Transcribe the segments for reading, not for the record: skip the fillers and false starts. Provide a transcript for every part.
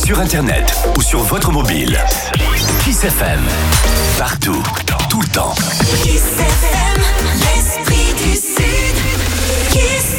sur internet ou sur votre mobile. Kiss FM. Partout, tout le temps. Kiss FM, l'esprit du Sud. Kiss.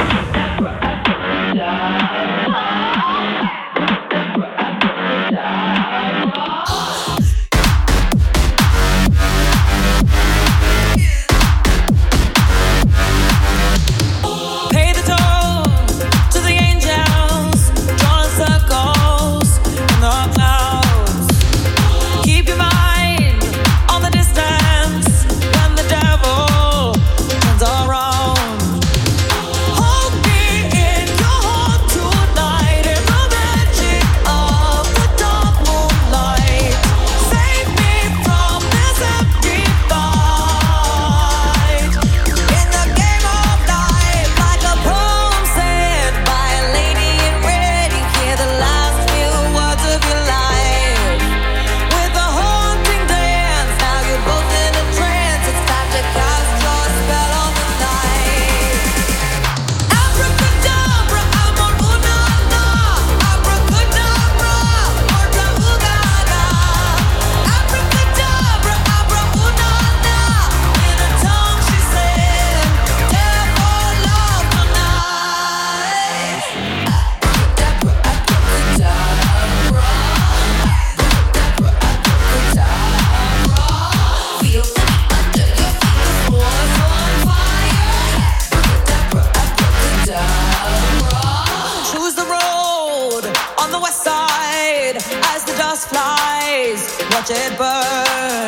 Watch it burn.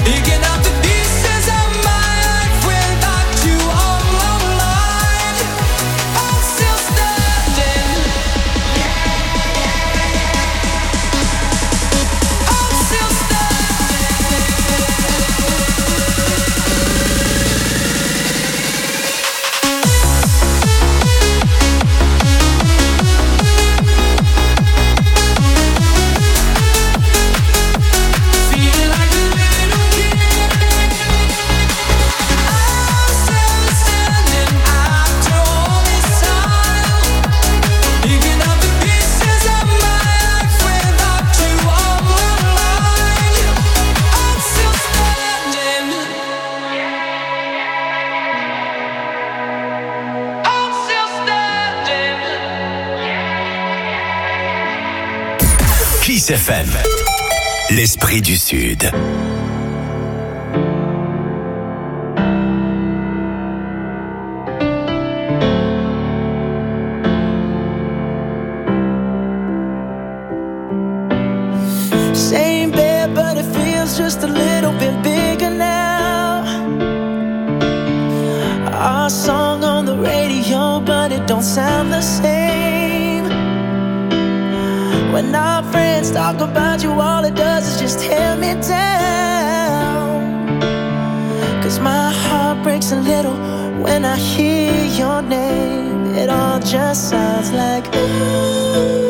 Picking up the pieces of my life without you on my mind. I'm still standing. I'm still Kiss FM, l'esprit du Sud. Same bed, but it feels just a little bit bigger now. Our song on the radio, but it don't sound the same. When our friends talk about you, all it does is just tear me down. 'Cause my heart breaks a little when I hear your name. It all just sounds like ooh.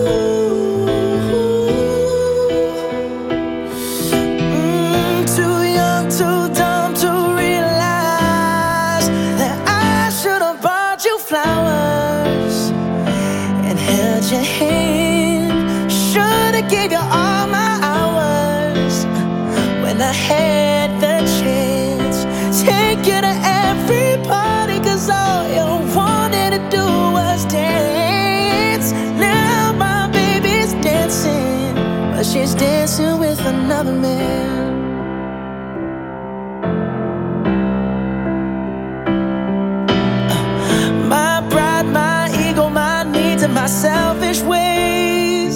Too young, too dumb to realize that I should have bought you flowers and held your hand. Should've gave you all my hours when I had the chance. Take you to every party, 'cause all you wanted to do was dance. Now my baby's dancing, but she's dancing with another man. My pride, my ego, my needs, and my selfish ways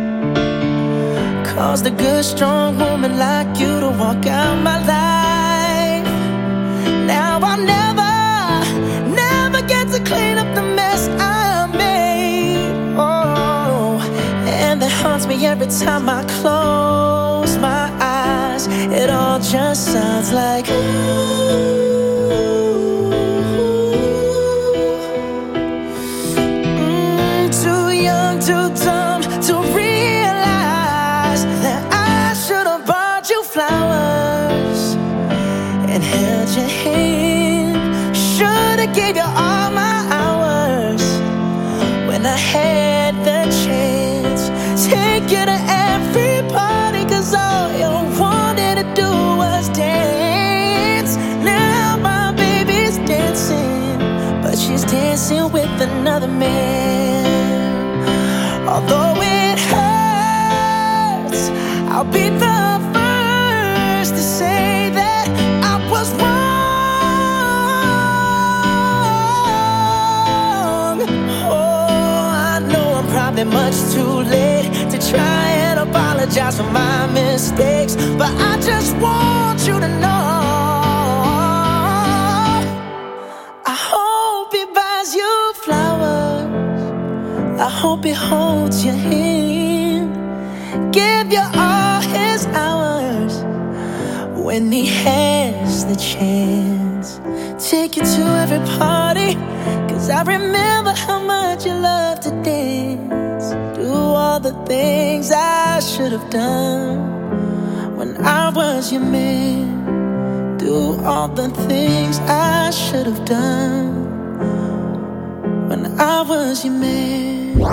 caused a good, strong woman like you to walk out my life. Now I'll never get to clean up the mess I made. Oh, and that haunts me every time I close my eyes. It all just sounds like ooh. Too young, too dumb to realize that I should have bought you flowers and held your hand. Should've gave you all my hours when I had the chance. Take you to every party, 'cause all you wanted to do was dance. Now my baby's dancing, but she's dancing with another man. Although it hurts, I'll be the first to say that I was wrong. Oh, I know I'm probably much too late to try and apologize for my mistakes, but I just want you to know I hope he buys you flowers. I hope he holds your hand, give you all his hours when he has the chance. Take you to every party, 'cause I remember how much you love to dance. Do all the things I should have done when I was your man. Do all the things I should have done when I was your man.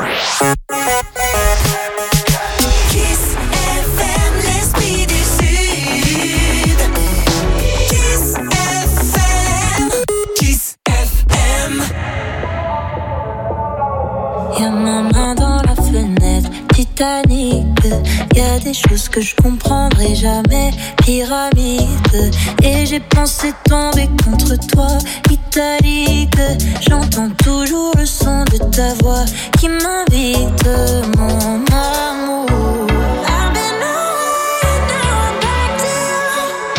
Kiss FM, l'esprit du Sud. Kiss FM. Kiss FM. Y'a ma main dans la fenêtre, Titanic. Y'a des choses que je comprendrai jamais, pyramide. Et j'ai pensé tomber contre toi, italique. J'entends toujours le son de ta voix qui m'invite, mon amour. I've been away, now I'm back to you.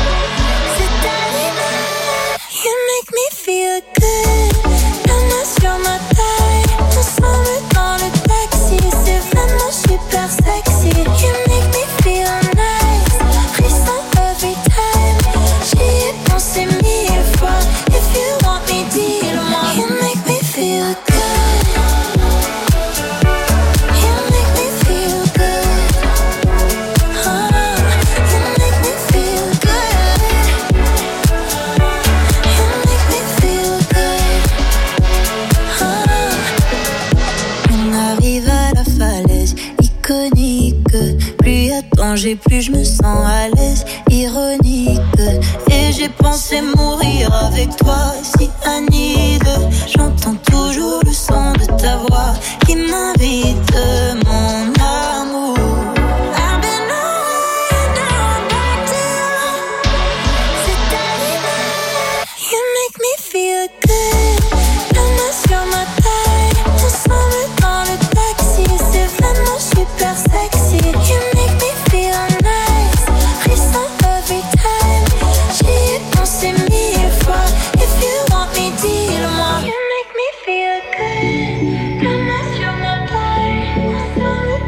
bouger, plus je me sens à l'aise, ironique. Et j'ai pensé mourir avec toi, si Annie. J'entends toujours le son de ta voix qui m'invite, mon amour. I've been away, now I'm back to you. C'est arrivé, you make me feel good. La main sur ma taille, ensemble dans le taxi, c'est vraiment super sexy. You make me feel nice, frisson every time. J'y ai pensé 1000 fois, if you want me, dis-le-moi. You make me feel good, la main sur ma taille, ensemble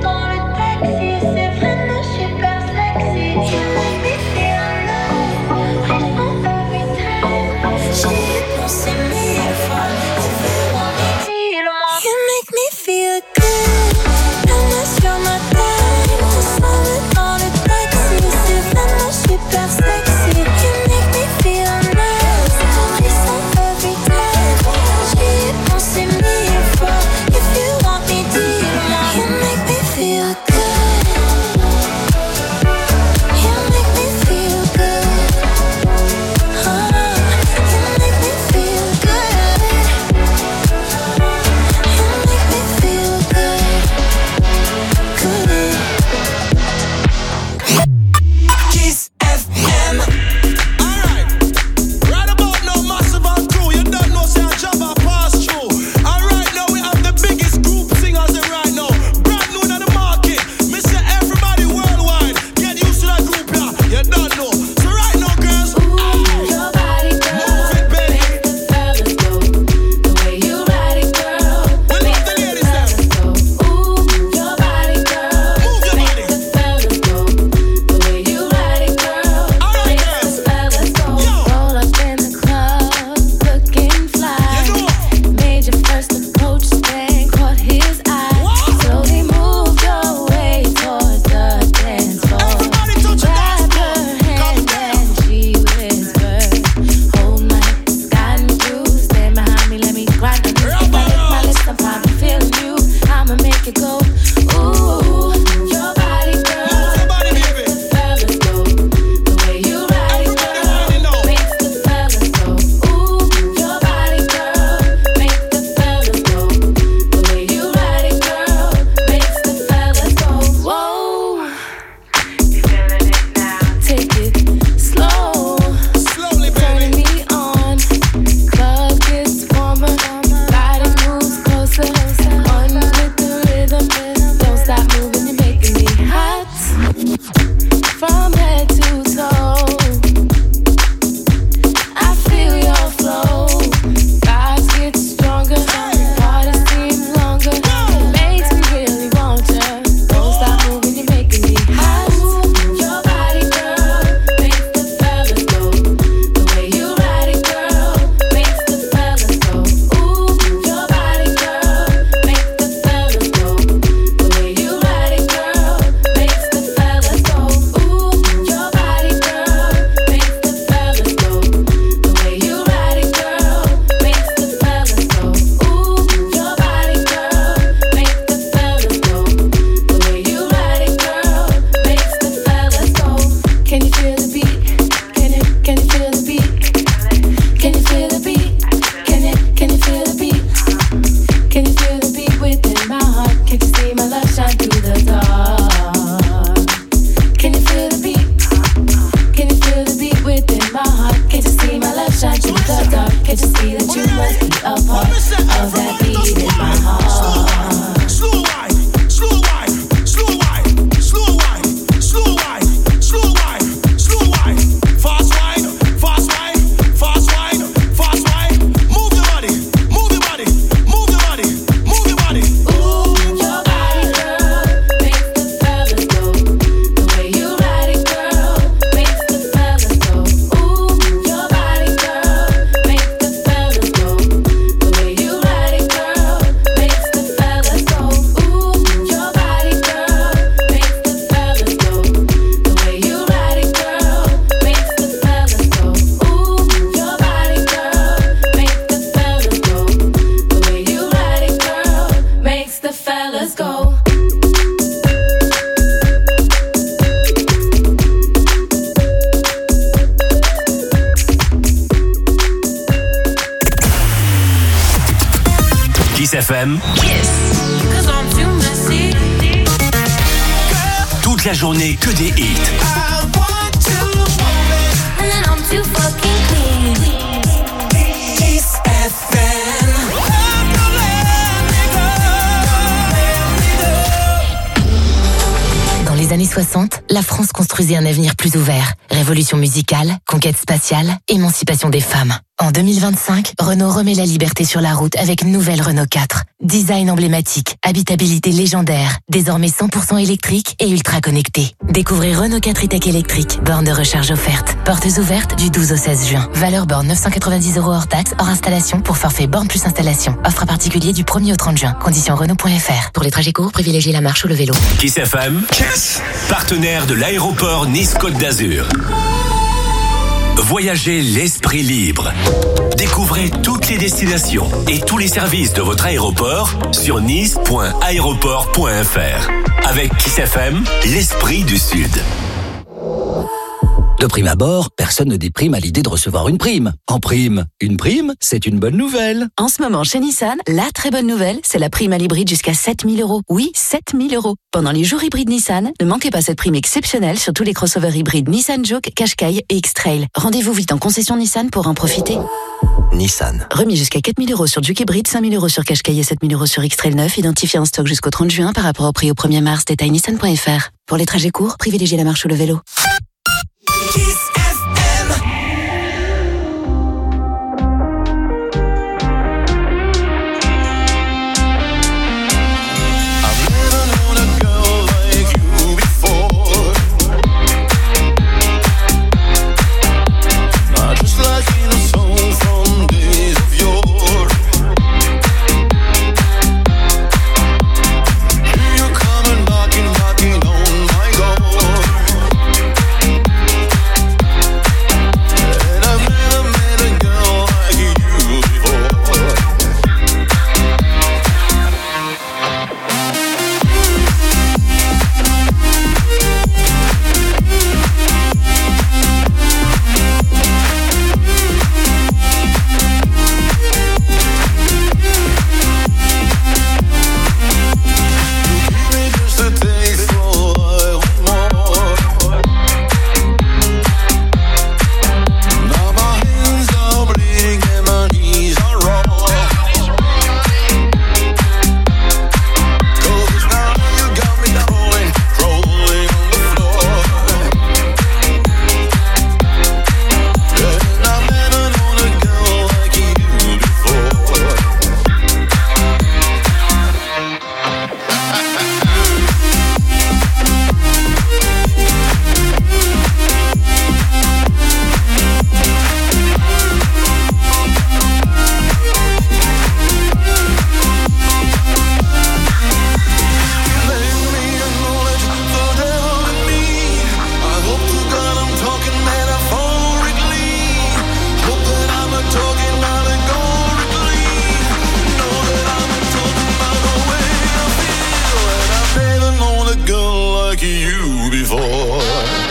Kiss FM. Toute la journée, que des hits. Kiss FM. Dans les années 60, la France construisait un avenir plus ouvert. Révolution musicale, conquête spatiale, émancipation des femmes. En 2025, Renault remet la liberté sur la route avec une nouvelle Renault 4. Design emblématique, habitabilité légendaire, désormais 100% électrique et ultra connecté. Découvrez Renault 4 e-Tech électrique, borne de recharge offerte. Portes ouvertes du 12 au 16 juin. Valeur borne 990 € hors taxe, hors installation pour forfait borne plus installation. Offre à particulier du 1er au 30 juin. Conditions Renault.fr. Pour les trajets courts, privilégiez la marche ou le vélo. Kiss FM, partenaire de l'aéroport Nice-Côte d'Azur. Voyagez l'esprit libre. Découvrez toutes les destinations et tous les services de votre aéroport sur nice.aéroport.fr. Avec Kiss FM, l'esprit du Sud. De prime abord, personne ne déprime à l'idée de recevoir une prime. En prime, une prime, c'est une bonne nouvelle. En ce moment, chez Nissan, la très bonne nouvelle, c'est la prime à l'hybride jusqu'à 7 000 €. Oui, 7 000 €. Pendant les jours hybrides Nissan, ne manquez pas cette prime exceptionnelle sur tous les crossovers hybrides Nissan Juke, Qashqai et X-Trail. Rendez-vous vite en concession Nissan pour en profiter. Nissan. Remis jusqu'à 4 000 € sur Juke hybride, 5 000 € sur Qashqai et 7 000 € sur X-Trail 9, identifié en stock jusqu'au 30 juin par rapport au prix au 1er mars. Détail nissan.fr. Pour les trajets courts, privilégiez la marche ou le vélo. Kiss FM. I've never known a girl like you before. Not just like in a song from days of yore. Here you come and knocking on my door. And I've never met a girl like you before. Give me just a taste, so I want more. Now my hands are bleeding and my knees are raw. 'Cause now you got me rolling on the floor. And I've never known a girl like you before. You before.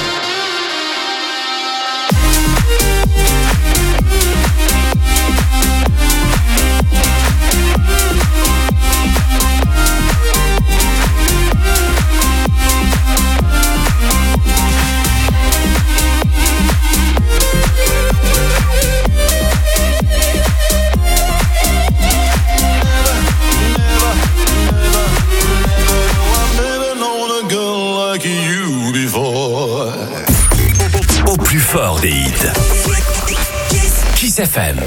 I've never known a girl like you before. Au plus fort des hits. Kiss FM.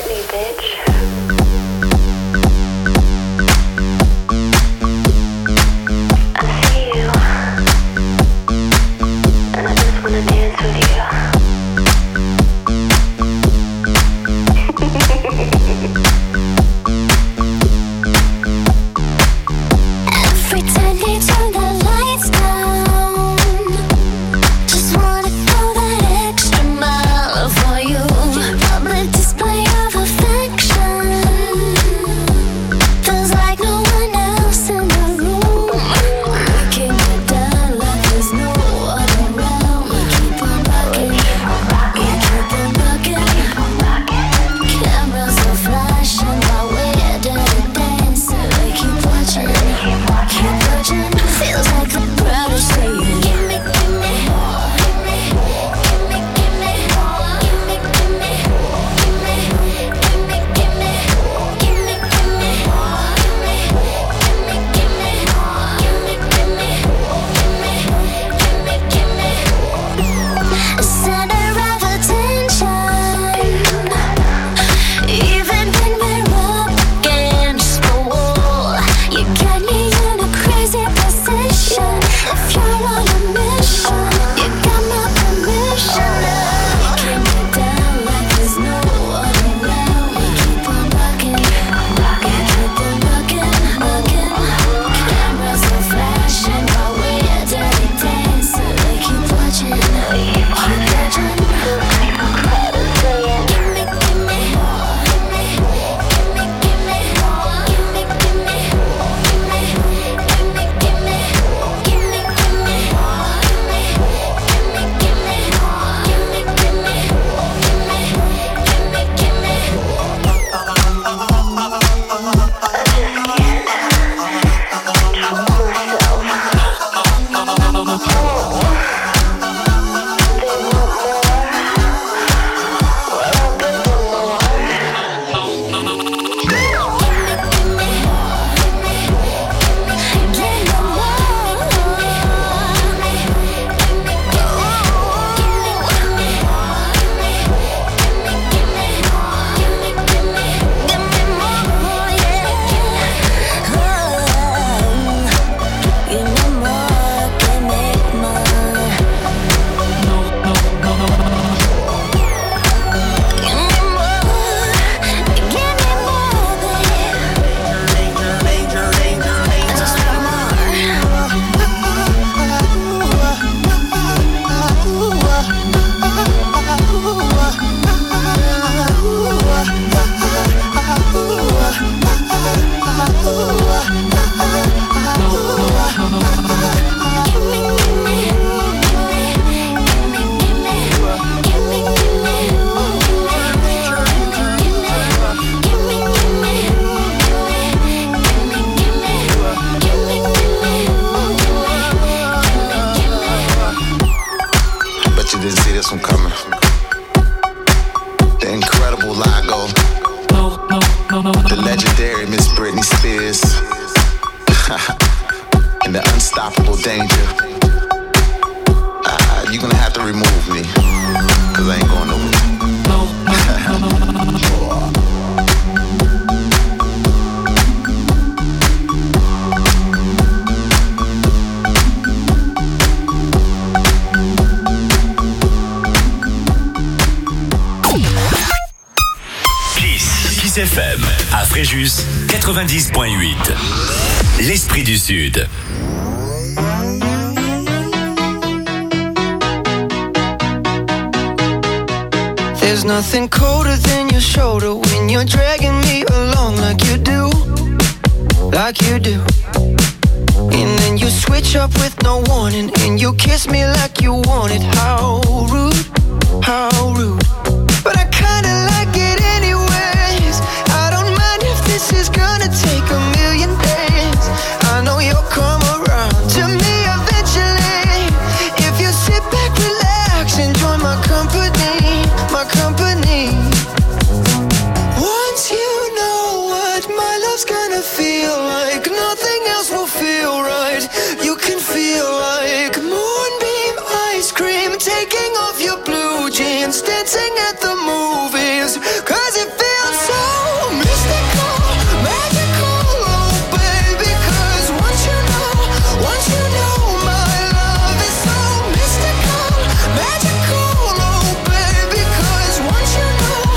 Every time they turn the lights down, just wanna go that extra mile for you. Public display of the legendary Miss Britney Spears, and the unstoppable Danger. You're gonna have to remove me, cause I ain't going nowhere. Kiss FM, à Fréjus, 90.8. L'esprit du Sud. There's nothing colder than your shoulder when you're dragging me along like you do, like you do. And then you switch up with no warning, and you kiss me like you want it. How rude, how rude. But I kinda like it anyways. I don't mind if this is gonna take a million days. I know you'll come around to me eventually. If you sit back, relax, enjoy my company, my company. Once you know what my love's gonna feel like, nothing else will feel right. You can feel like moonbeam ice cream, taking off your blue jeans, dancing at the movies, cause it feels so mystical, magical, oh baby. Cause once you know my love is so mystical, magical, oh baby. Cause once you know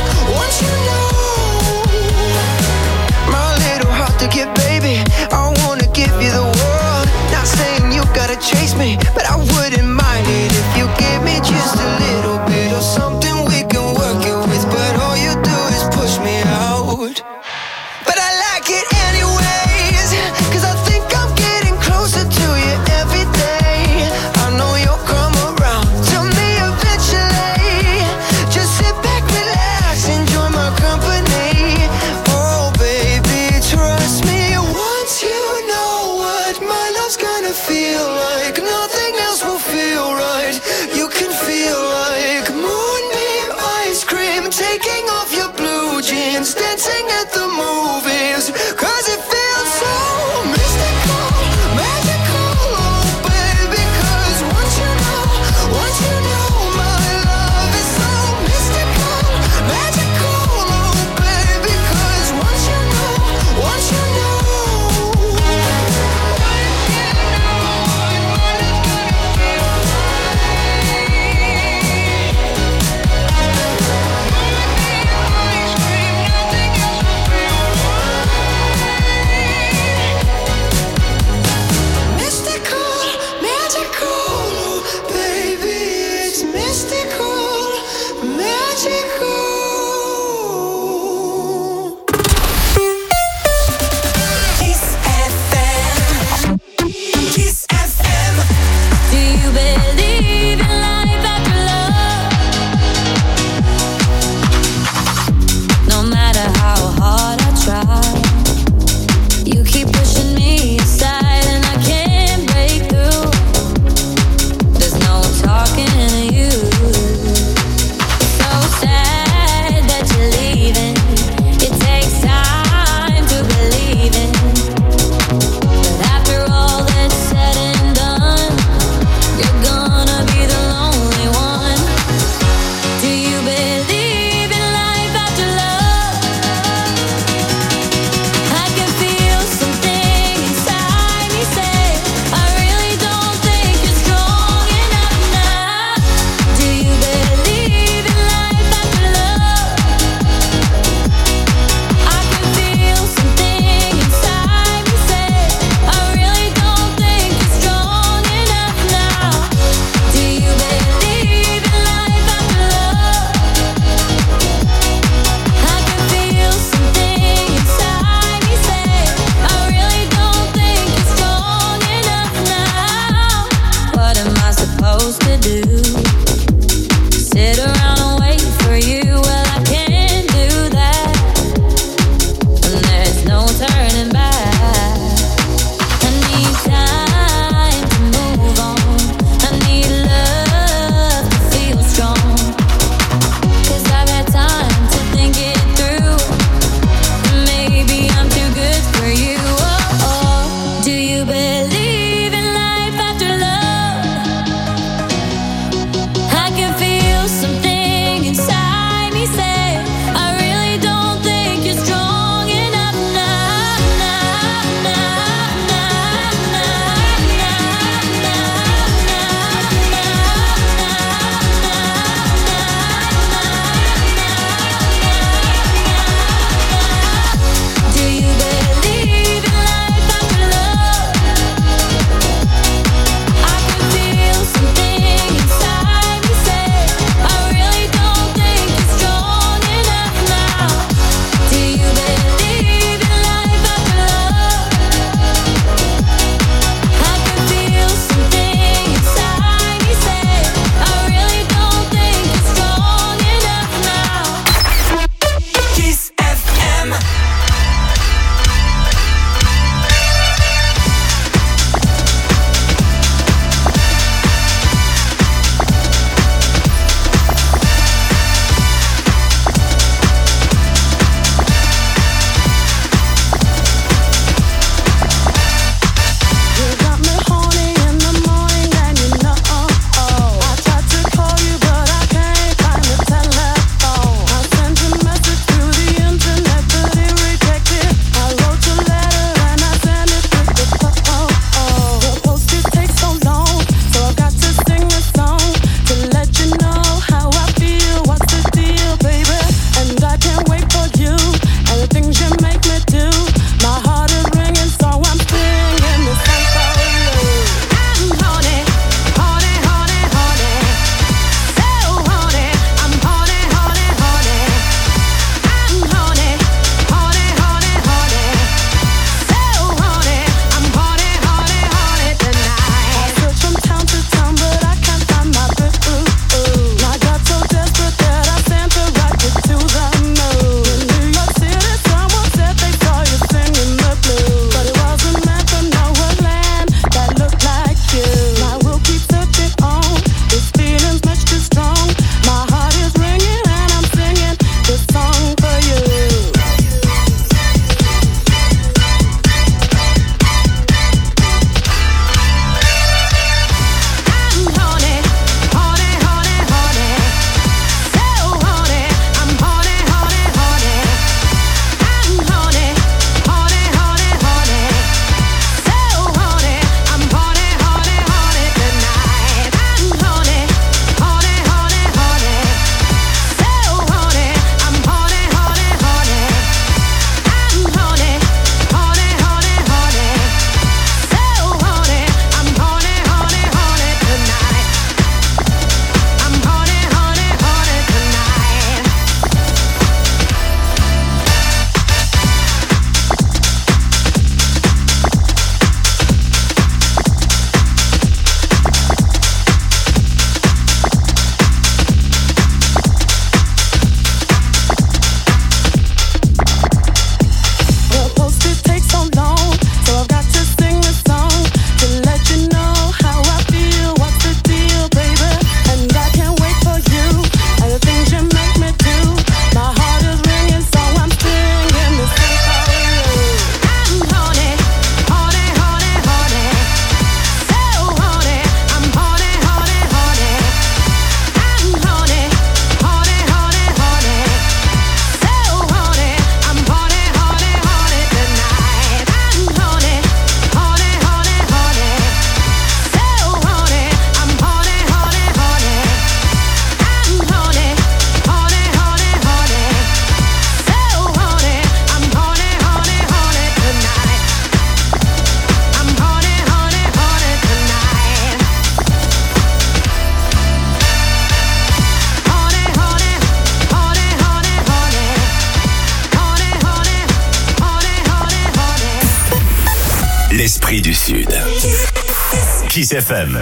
prix du Sud. Kiss FM.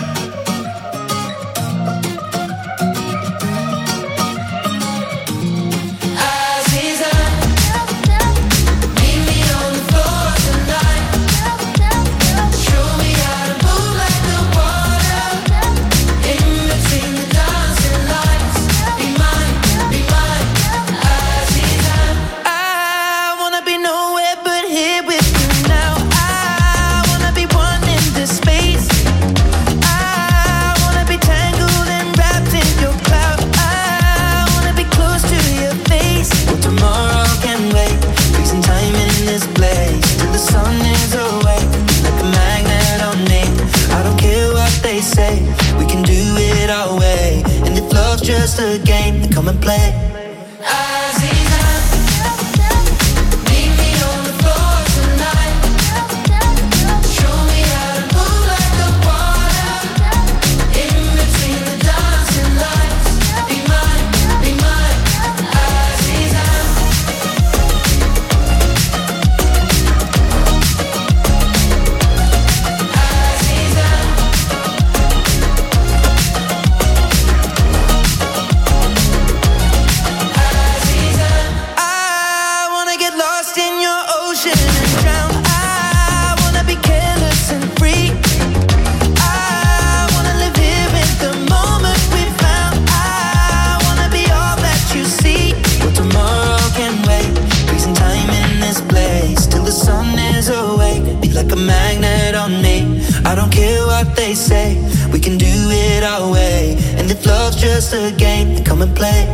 Just a game, then come and play. Say we can do it our way, and if love's just a game, then come and play.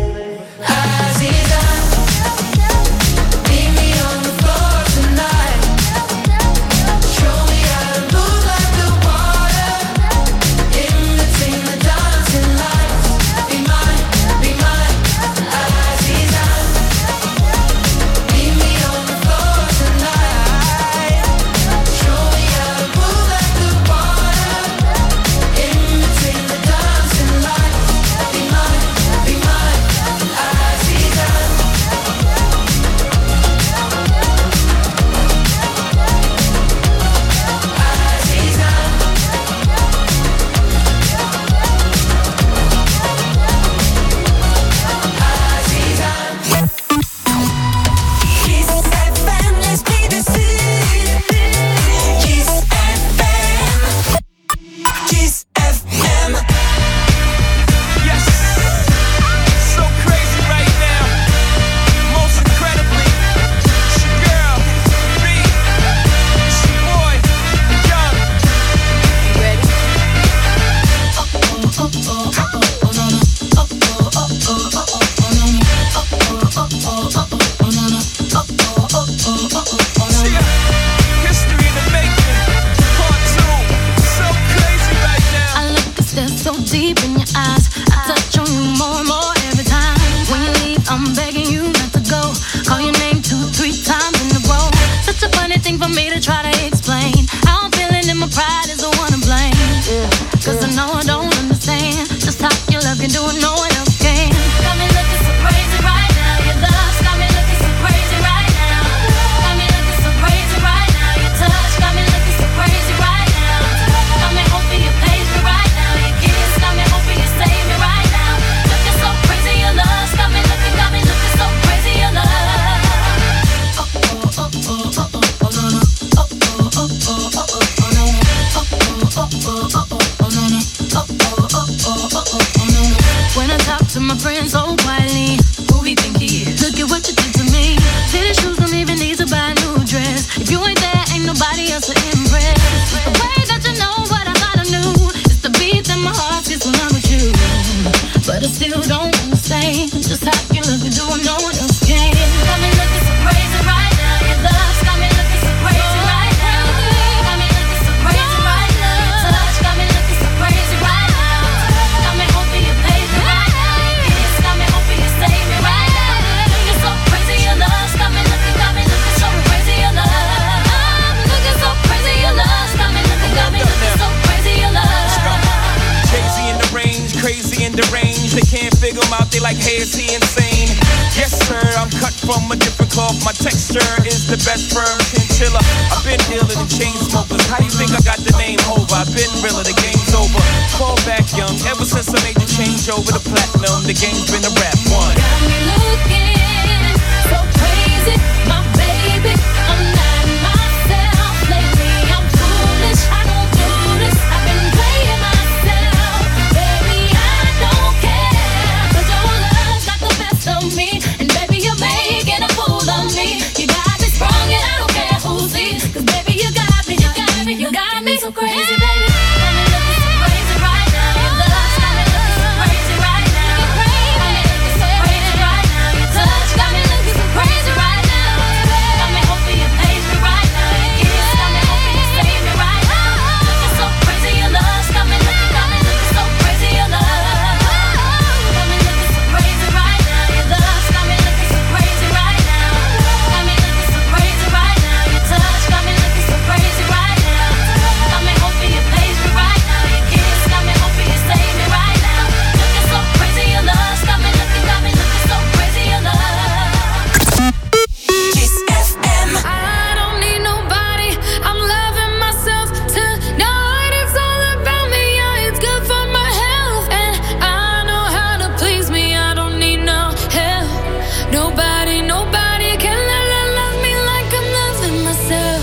insane. Yes, sir, I'm cut from a different cloth. My texture is the best firm chinchilla. I've been dealing in chain smokers. How you think I got the name over? I've been realer, the game's over. Fall back young, ever since I made the change over to platinum, the game's been a rap one. Got me looking so crazy, my baby. I'm not myself lately. I'm foolish. I don't do this. I've been playing myself, baby. I don't care, 'cause your love's got the best of me, and baby you're making a fool of me. You got me sprung, and I don't care who sees, 'cause baby you got me, you got me, you got me so crazy, baby. Got me looking so crazy right now. Your love's got me looking so crazy right now. Got me looking so crazy right now. Your touch got me looking so crazy right now. Got me hoping you page me right now. Your kiss got me hoping you save me right now. Looking so crazy, your love's got me looking so crazy, your love. Got me looking so crazy right now. Your love's got me looking so crazy right now. Got me looking so crazy right now. Your touch got me looking so crazy right now. Got me hoping you page me right now. Your kiss got me hoping you save me right now. Looking so crazy, your love's got me looking so crazy, your love. Kiss FM. I don't need nobody. I'm loving myself tonight. It's all about me. Yeah, it's good for my health, and I know how to please me. I don't need no help. Nobody can love me like I'm loving myself.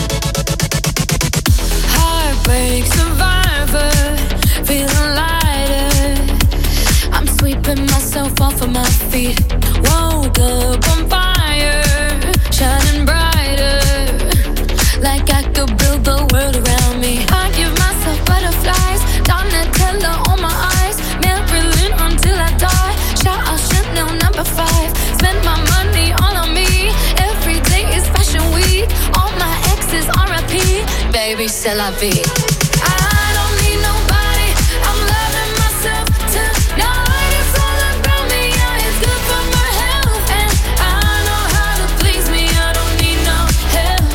Heartbreak survivor, feeling lighter. I'm sweeping myself off of my feet. Woke up on fire, shining brighter, like I could build the world around me. I give myself butterflies, Donatella on my eyes, Marilyn until I die. Shout out Chanel number 5. Spend my money all on me. Every day is fashion week. All my exes R.I.P. Baby, c'est la vie. I don't need nobody. I'm loving myself tonight. It's all about me. Yeah, it's good for my health, and I know how to please me. I don't need no help.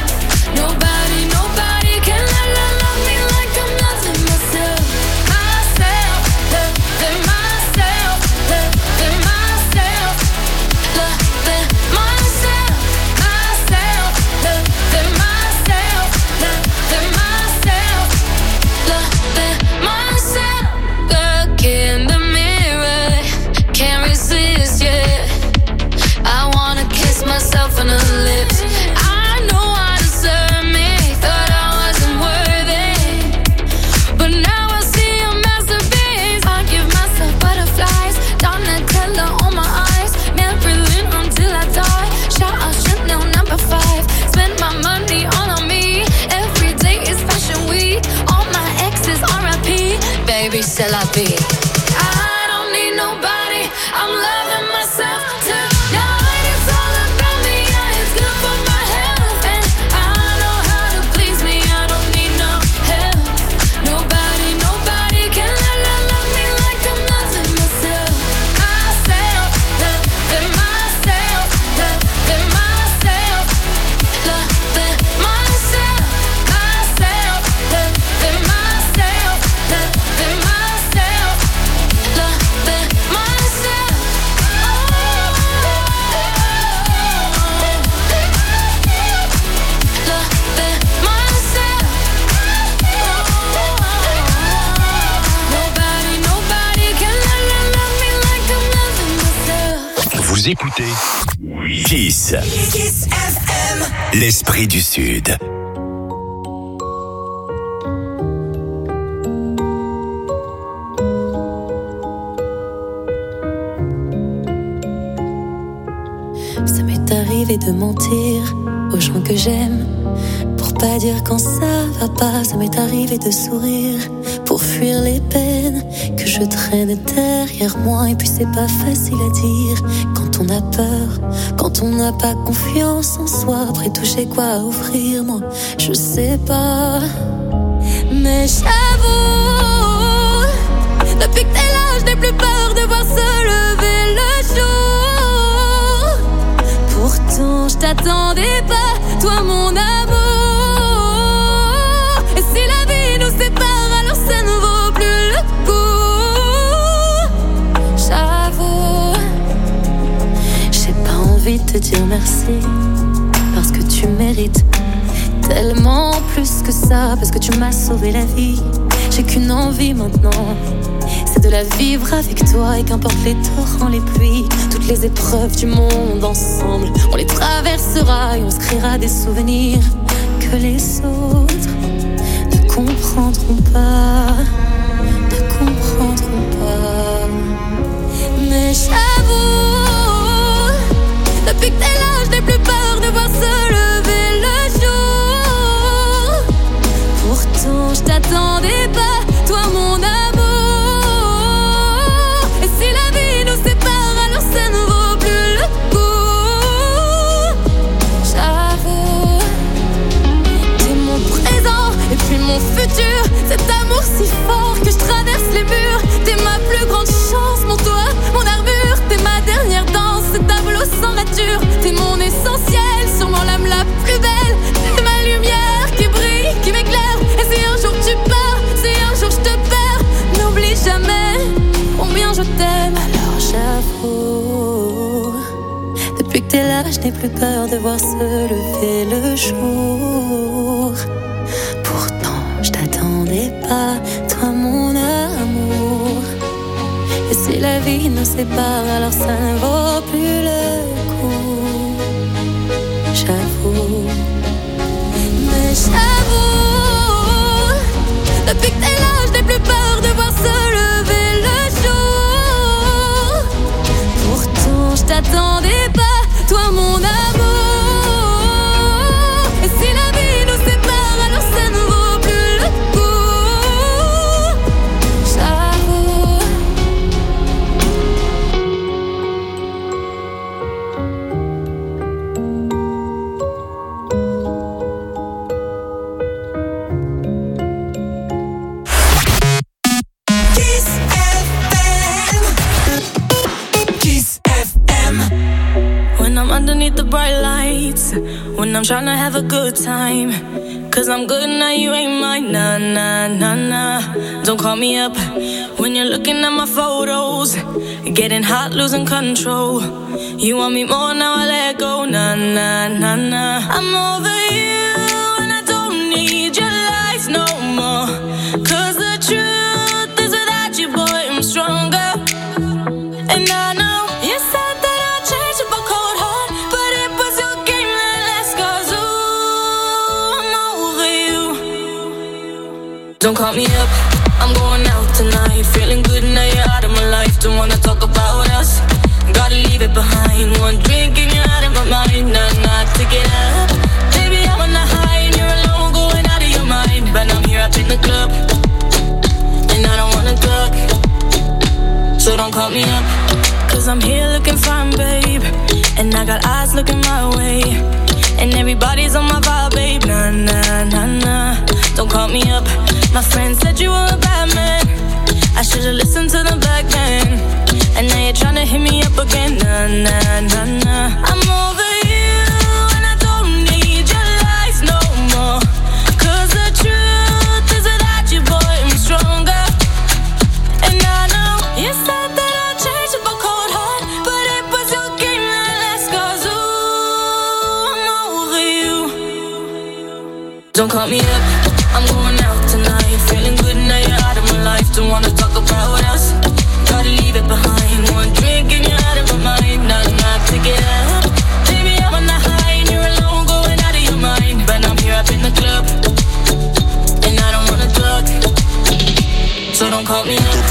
Nobody can love me like I'm loving myself. Myself, loving myself, loving myself, loving myself, myself, loving myself, loving myself, loving myself. Look in the mirror, can't resist, yeah. I wanna kiss myself on the lips. I know I deserve me, thought I wasn't worthy, but now I see a masterpiece. I give myself butterflies, Donatella on my eyes, Marilyn until I die. Shout out Chanel number 5. Spend my money all on me. Every day is fashion week. All my exes R.I.P. Baby, c'est la vie. I don't need nobody. I'm loving myself tonight. It's all about me. Yeah, it's good for my health, and I know how to please me. I don't need no help. Nobody can love me like I'm loving myself. Myself, loving myself, loving myself, loving myself, myself, loving myself, loving myself, loving myself. Loving myself. Nobody can love me like I'm loving myself. Vous écoutez Kiss, Kiss FM. l'esprit du Sud. Ça m'est arrivé de mentir aux gens que j'aime pour pas dire quand ça va pas. Ça m'est arrivé de sourire pour fuir les peines que je traîne derrière moi. Et puis c'est pas facile à dire quand on a peur, quand on n'a pas confiance en soi. Après tout j'ai quoi à offrir, moi je sais pas. Mais j'avoue, depuis que t'es là je n'ai plus peur de voir se lever le jour. Pourtant je t'attendais pas, toi mon amour. Et si la vie nous sépare, alors ça ne vaut plus le coup. J'avoue, envie de te dire merci, parce que tu mérites tellement plus que ça, parce que tu m'as sauvé la vie. J'ai qu'une envie maintenant, c'est de la vivre avec toi. Et qu'importe les torrents, les pluies, toutes les épreuves du monde ensemble, on les traversera et on se créera des souvenirs que les autres ne comprendront pas, ne comprendront pas. Mais j'avoue, depuis que t'es là, je n'ai plus peur de voir se lever le jour. Pourtant, je t'attendais pas, toi mon amour. Et si la vie nous sépare, alors ça ne vaut plus le coup. J'avoue, t'es mon présent et puis mon futur. Cet amour si fort que je traverse les murs. T'es ma plus grande chance, mon toit, mon armure. T'es ma dernière danse, ce tableau sans rature. T'es mon essentiel, sûrement l'âme la plus belle. T'es ma lumière qui brille, qui m'éclaire. Et si un jour tu pars, si un jour je te perds, n'oublie jamais combien je t'aime. Alors j'avoue, depuis que t'es là, je n'ai plus peur de voir se lever le jour. Pourtant, je t'attendais pas, toi mon amour. Et si la vie nous sépare, alors ça ne vaut plus le coup. J'avoue, mais j'avoue, depuis que t'es là, je n'ai plus peur de voir se lever le jour. Pourtant, je t'attendais pas, toi mon amour. Et si la vie nous sépare, alors ça ne vaut plus le coup. J'avoue. Kiss FM. Kiss FM. When I'm underneath the bright lights, when I'm trying to have a good time, 'cause I'm good now, you ain't mine, nah, nah, nah, nah. Don't call me up when you're looking at my photos, getting hot, losing control. You want me more, now I let go, nah, nah, nah, nah. I'm over you and I don't need your lies no more, 'cause the truth is without you, boy, I'm stronger. And I know you said that I'd change up a cold heart, but it was your game that last, 'cause ooh, I'm over you. Don't call me up, I'm going out tonight, feeling good now you're out of my life. Don't wanna talk about us, gotta leave it behind. One drink and you're out of my mind, not to get up. Baby, I'm on the high and you're alone, going out of your mind. But I'm here up in the club, and I don't wanna talk, so don't call me up. 'Cause I'm here looking fine, babe, and I got eyes looking my way, and everybody's on my vibe, babe, nah, nah, nah, nah. Don't call me up, my friend said you were a bad man, I should've listened to the back then, and now you're tryna hit me up again, nah, nah, nah, nah. I'm over you and I don't need your lies no more, 'cause the truth is without you, boy, I'm stronger. And I know you said that I'd change up a cold heart, but it was your game that last, 'cause ooh, I'm over you. Don't call me up, I'm going out tonight, feeling good now you're out of my life. Don't wanna talk about us, gotta leave it behind. One drink and you're out of my mind, not to get up. Baby, I'm on the high and you're alone, going out of your mind. But I'm here up in the club, and I don't wanna talk, so don't call me up.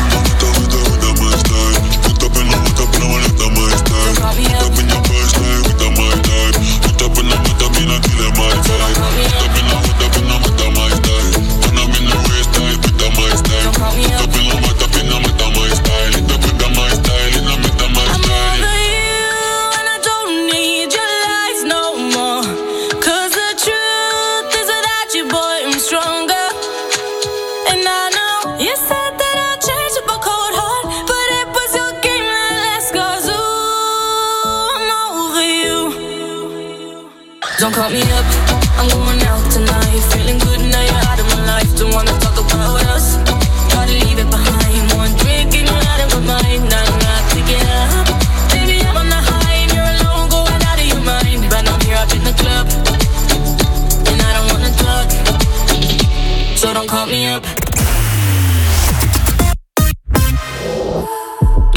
Don't call me up, I'm going out tonight, feeling good now you're out of my life. Don't wanna talk about us, gotta leave it behind. One drink and you're out of my mind, not to get up. Baby, I'm on the high and you're alone, going out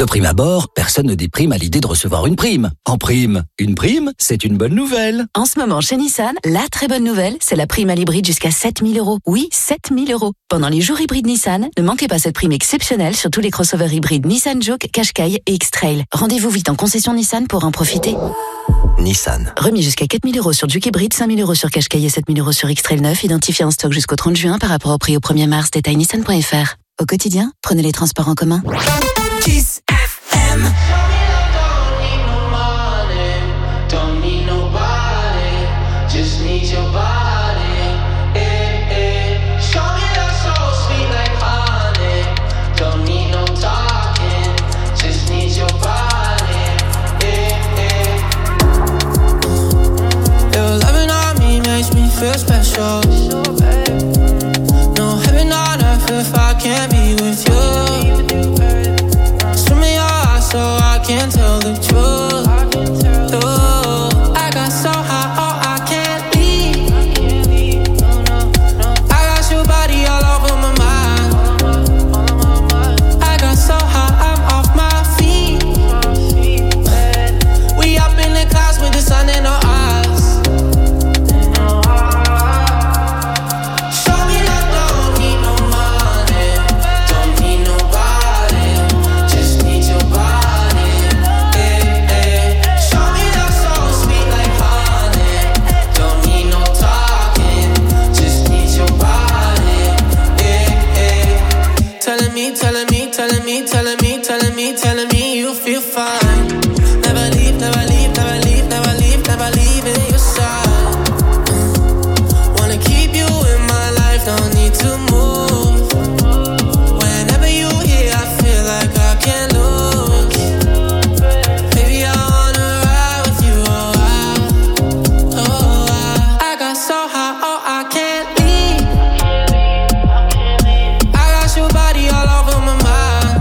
De prime abord, personne ne déprime à l'idée de recevoir une prime. En prime, une prime, c'est une bonne nouvelle. En ce moment, chez Nissan, la très bonne nouvelle, c'est la prime à l'hybride jusqu'à 7 000 €. Oui, 7 000 €. Pendant les jours hybrides Nissan, ne manquez pas cette prime exceptionnelle sur tous les crossovers hybrides Nissan Juke, Qashqai et X-Trail. Rendez-vous vite en concession Nissan pour en profiter. Nissan. Remis jusqu'à 4 000 € sur Juke hybride, 5 000 € sur Qashqai et 7 000 € sur X-Trail 9, identifié en stock jusqu'au 30 juin par rapport au prix au 1er mars. Détail nissan.fr. Au quotidien, prenez les transports en commun. Kiss FM. Don't need nobody, just need your body. Show me that soul sweet like honey. Don't need no talking, just need your body. Your loving on me makes me feel special. No heaven on earth if I can't be with you. Swim in your eyes so I can tell the truth. I got so high, oh I can't leave. I got your body all over my mind. I got so high, I'm off my feet. We up in the clouds with the sun in our eyes. Show me that don't need no money, don't need nobody, just need your body. Show me that soul sweet like honey, don't need no talking, just need your body. Telling me, telling me, telling me, telling me, telling me, telling me you feel fine. Never leave, never leave, never leave, never leave, never leave in your side. Wanna keep you in my life, don't need to move. Whenever you here, I feel like I can't lose. Baby, I wanna ride with you, I got so high, oh I can't leave. I got your body all over my mind.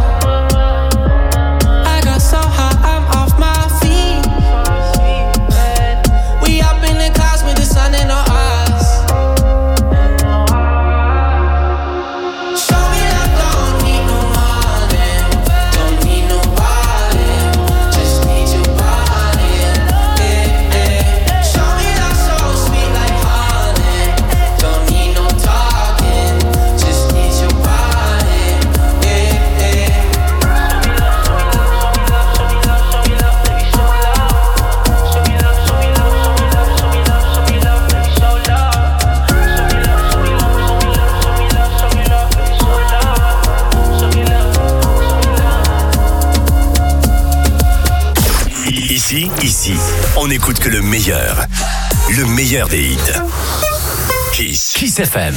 I got so high, I'm off my feet. We up in the clouds with the sun in our eyes. Show me that don't need no money, don't need nobody, just need your body. Show me that soul sweet like honey, don't need no talking, just need your body. Ici, on n'écoute que le meilleur des hits. Kiss FM.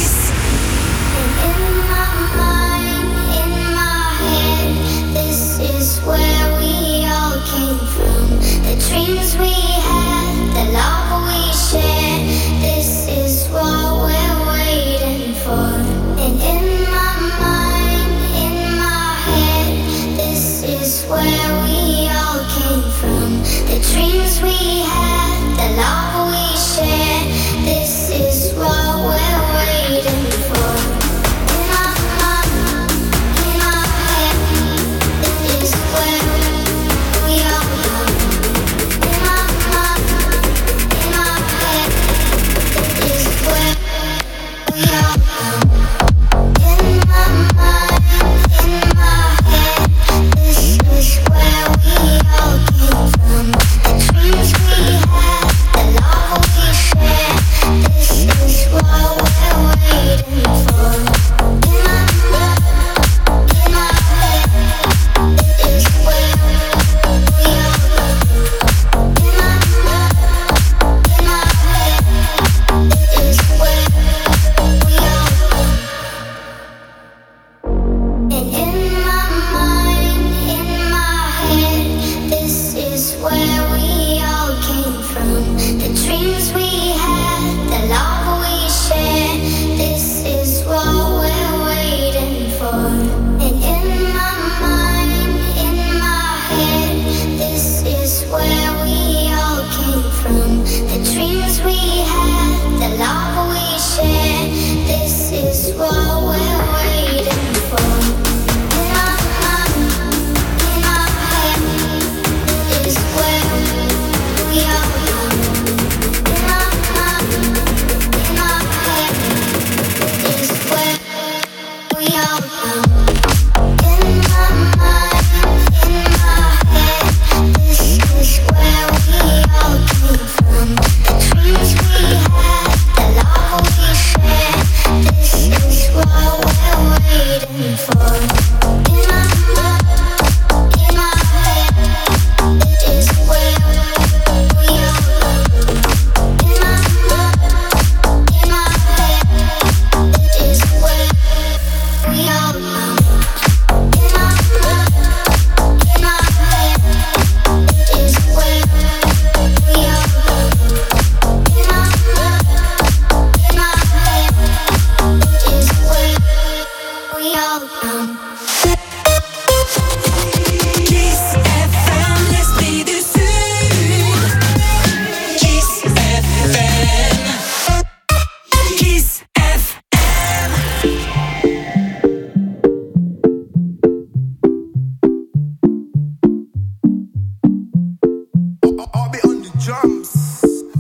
This is where we all came from. The dreams we had, the love we shared. This is what we're waiting for. And in my mind, in my head, this is where we all came from. The dreams we had, the love we shared. This is what we're waiting for. In my mind, in my head, this is where we all come. In my mind, in my head, this is where we all come. In my mind, in my head, this is where we all came from. The dreams we had, the love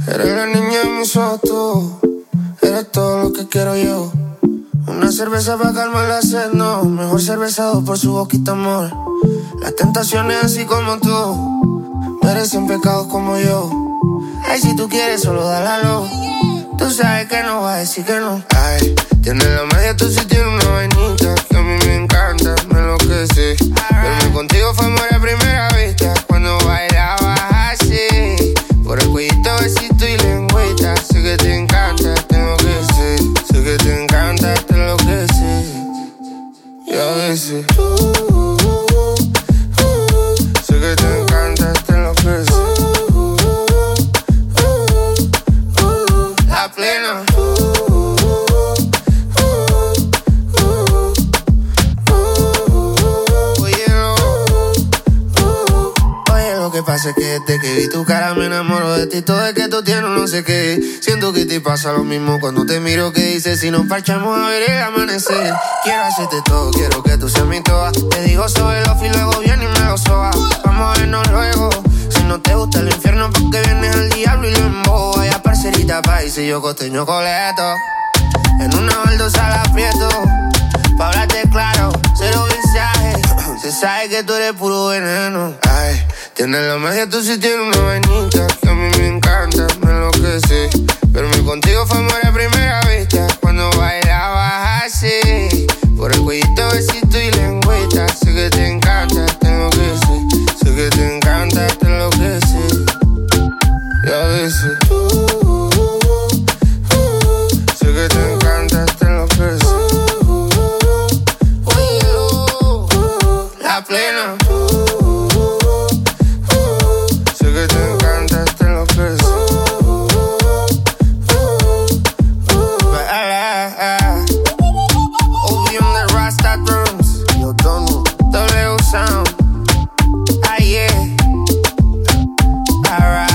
Eres la niña de mis ojos, tú. Eres todo lo que quiero yo. Una cerveza para calmar la sed, no. Mejor cervezado por su boquita, amor. Las tentaciones así como tú merecen pecados como yo. Ay, si tú quieres, solo dale a lo. Tú sabes que no vas a decir que no. Ay, tienes la media, tú sí tienes una vainita que a mí me encanta, me enloquece. Verme contigo fue amor a primera vista. Cuando bailabas así, por el cuellito, besito y lengüita. Sé que te encanta, tengo que ser. Sé que te encanta, te enloquece. Y a veces sé que te encanta, te enloquece. La plena. Lo que pasa es que desde que vi tu cara me enamoro de ti. Todo es que tú tienes no sé qué. Siento que te pasa lo mismo cuando te miro. Que dices si nos parchamos a ver el amanecer. Quiero hacerte todo, quiero que tú seas mi toa. Te digo sobre lo y luego viene y me lo soba. Vamos a vernos luego. Si no te gusta el infierno, porque vienes al diablo y lo embobo. Vaya parcerita país y yo costeño coleto. En una baldosa la aprieto. Pa' hablarte claro, cero mensaje. Se sabe que tú eres puro veneno. Ay, tienes la magia, tú sí tienes una vainita que a mí me encanta, me enloquece. Verme contigo fue amor a primera vista. Cuando bailabas así, por el cuellito, besito y lengüita. Sé que te encanta.